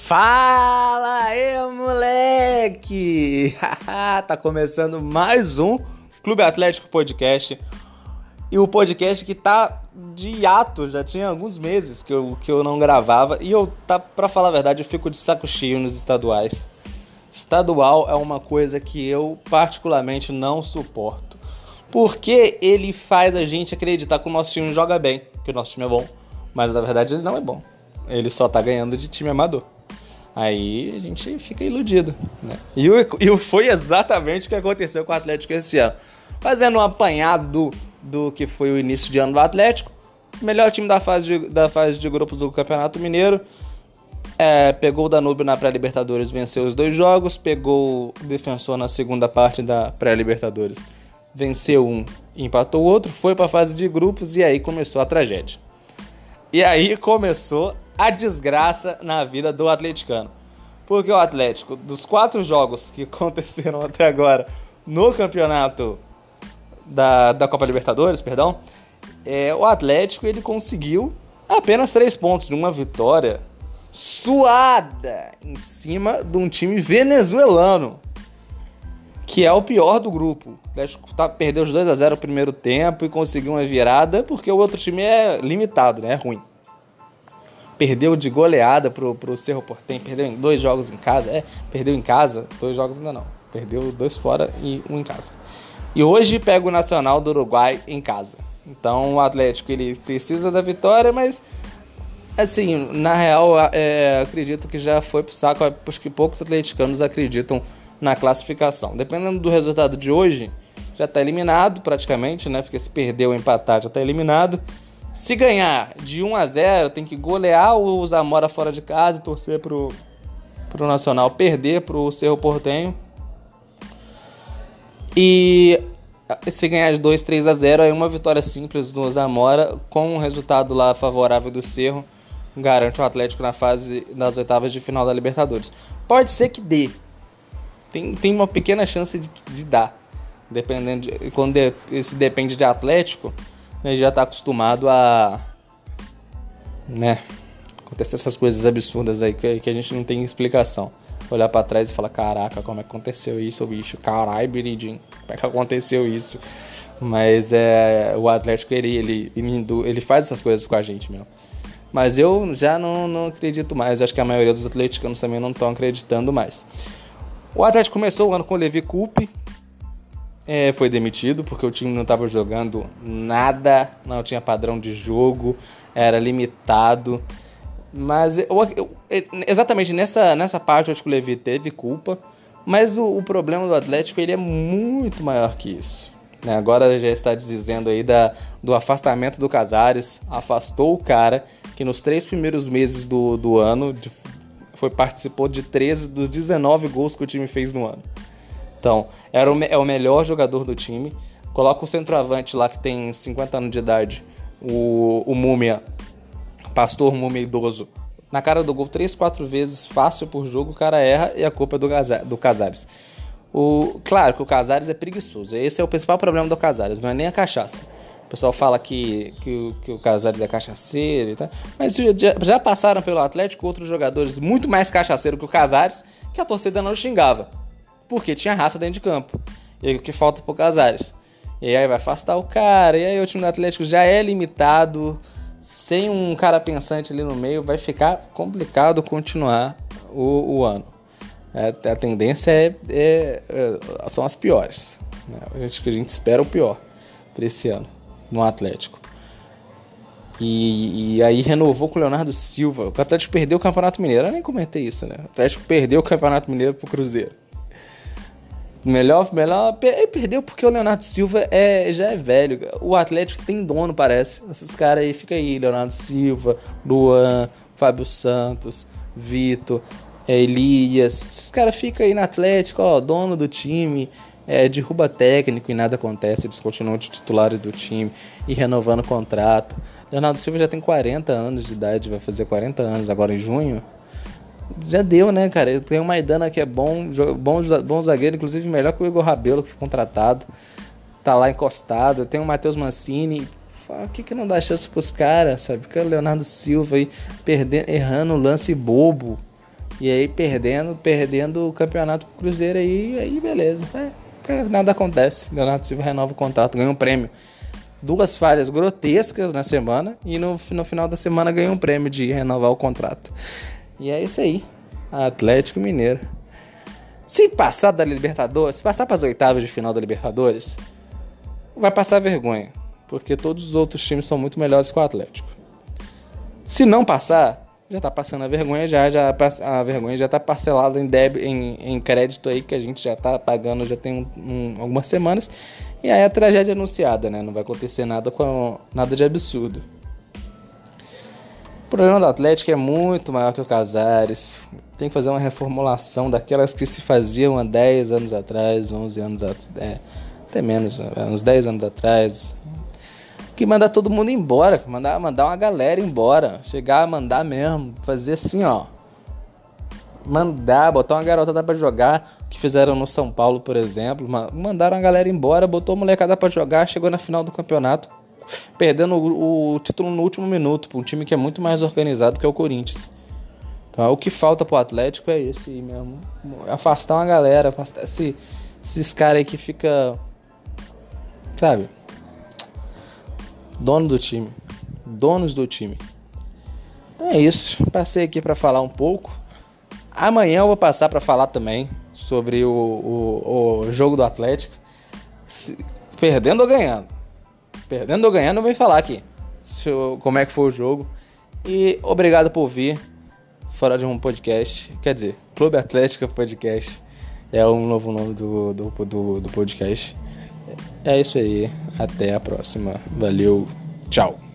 Fala aí, moleque! Tá começando mais um Clube Atlético Podcast. E o podcast que tá de hiato, já tinha alguns meses que eu não gravava. E pra falar a verdade, eu fico de saco cheio nos estaduais. Estadual é uma coisa que eu particularmente não suporto. Porque ele faz a gente acreditar que o nosso time joga bem, que o nosso time é bom. Mas na verdade ele não é bom. Ele só tá ganhando de time amador. Aí a gente fica iludido, né? E foi exatamente o que aconteceu com o Atlético esse ano. Fazendo um apanhado do que foi o início de ano do Atlético. Melhor time da fase de grupos do Campeonato Mineiro. Pegou o Danúbio na pré-Libertadores, venceu os 2 jogos. Pegou o Defensor na segunda parte da pré-Libertadores, venceu um e empatou o outro. Foi para a fase de grupos e aí começou a tragédia. E aí começou a desgraça na vida do atleticano. Porque o Atlético, dos 4 jogos que aconteceram até agora no campeonato da Copa Libertadores, o Atlético ele conseguiu apenas 3 pontos de uma vitória suada em cima de um time venezuelano, que é o pior do grupo. O Atlético perdeu os 2-0 no primeiro tempo e conseguiu uma virada porque o outro time é limitado, né? É ruim. Perdeu de goleada pro Cerro Porteño, perdeu em 2 jogos em casa. Perdeu em casa, 2 jogos ainda não. Perdeu 2 fora e 1 em casa. E hoje pega o Nacional do Uruguai em casa. Então o Atlético ele precisa da vitória, mas assim, na real, acredito que já foi pro saco, porque poucos atleticanos acreditam na classificação. Dependendo do resultado de hoje, já está eliminado praticamente, né? Porque se perder ou empatar, já está eliminado. Se ganhar de 1-0, tem que golear o Zamora fora de casa e torcer pro Nacional perder pro Cerro Porteño. E se ganhar de 2-3-0, aí uma vitória simples do Zamora, com um resultado lá favorável do Cerro, garante o Atlético na fase das oitavas de final da Libertadores. Pode ser que dê. Tem uma pequena chance de dar. Dependendo quando se depende de Atlético, ele já está acostumado a, né, acontecer essas coisas absurdas aí que a gente não tem explicação. Olhar para trás e falar, caraca, como é que aconteceu isso, bicho? Carai, Biridinho, como é que aconteceu isso? Mas o Atlético, ele faz essas coisas com a gente mesmo. Mas eu já não acredito mais. Acho que a maioria dos atleticanos também não estão acreditando mais. O Atlético começou o ano com o Levi Coupe. Foi demitido porque o time não estava jogando nada, não tinha padrão de jogo, era limitado. Mas exatamente nessa parte eu acho que o Levi teve culpa. Mas o problema do Atlético ele é muito maior que isso. Agora já está dizendo aí do afastamento do Casares. Afastou o cara que nos 3 primeiros meses do ano participou de 13 dos 19 gols que o time fez no ano. Então, é o melhor jogador do time. Coloca o centroavante lá que tem 50 anos de idade, o Múmia, Pastor Múmia idoso, na cara do gol 3-4 vezes fácil por jogo, o cara erra e a culpa é do Casares. Claro que o Casares é preguiçoso, esse é o principal problema do Casares, não é nem a cachaça. O pessoal fala que o Casares é cachaceiro e tal, mas já passaram pelo Atlético outros jogadores muito mais cachaceiros que o Casares, que a torcida não xingava, porque tinha raça dentro de campo. E aí o que falta pro Casares? E aí vai afastar o cara, e aí o time do Atlético já é limitado, sem um cara pensante ali no meio, vai ficar complicado continuar o ano. A tendência são as piores. A gente espera o pior para esse ano no Atlético. E aí renovou com o Leonardo Silva. O Atlético perdeu o Campeonato Mineiro. Eu nem comentei isso, né? O Atlético perdeu o Campeonato Mineiro pro Cruzeiro. Perdeu porque o Leonardo Silva já é velho. O Atlético tem dono, parece. Esses caras aí, fica aí. Leonardo Silva, Luan, Fábio Santos, Vitor, Elias. Esses caras ficam aí no Atlético, ó, dono do time. Derruba técnico e nada acontece. Eles continuam de titulares do time e renovando o contrato. Leonardo Silva já tem 40 anos de idade, vai fazer 40 anos agora em junho. Já deu, né, cara? Tem o Maidana que é bom zagueiro, inclusive melhor que o Igor Rabelo, que foi contratado. Tá lá encostado. Tem o Matheus Mancini. Por que não dá chance pros caras, sabe? Fica o Leonardo Silva aí errando lance bobo. E aí perdendo o campeonato pro Cruzeiro aí beleza. Nada acontece. Leonardo Silva renova o contrato, ganha um prêmio. 2 falhas grotescas na semana e no final da semana ganha um prêmio de renovar o contrato. E é isso aí. Atlético Mineiro. Se passar da Libertadores, se passar para as oitavas de final da Libertadores, vai passar vergonha, porque todos os outros times são muito melhores que o Atlético. Se não passar, já tá passando a vergonha, a vergonha já tá parcelada em crédito aí, que a gente já tá pagando já tem algumas semanas, e aí a tragédia anunciada, né? Não vai acontecer nada de absurdo. O problema do Atlético é muito maior que o Casares. Tem que fazer uma reformulação daquelas que se faziam há 10 anos atrás, 11 anos atrás, até menos, uns 10 anos atrás. Que mandar todo mundo embora, mandar uma galera embora. Chegar a mandar mesmo, fazer assim, ó. Botar uma garotada pra jogar, que fizeram no São Paulo, por exemplo. Mandaram a galera embora, botou a molecada pra jogar, chegou na final do campeonato, perdendo o título no último minuto, pra um time que é muito mais organizado que é o Corinthians. Então, o que falta pro Atlético é esse aí mesmo. Afastar uma galera, afastar esses caras aí que fica, sabe, donos do time. Então é isso. Passei aqui pra falar um pouco. Amanhã eu vou passar pra falar também sobre o jogo do Atlético. Perdendo ou ganhando. Perdendo ou ganhando, eu vou falar aqui como é que foi o jogo. E obrigado por vir. Fora de um podcast. Quer dizer, Clube Atlético Podcast. É o novo nome do podcast. É isso aí. Até a próxima. Valeu. Tchau.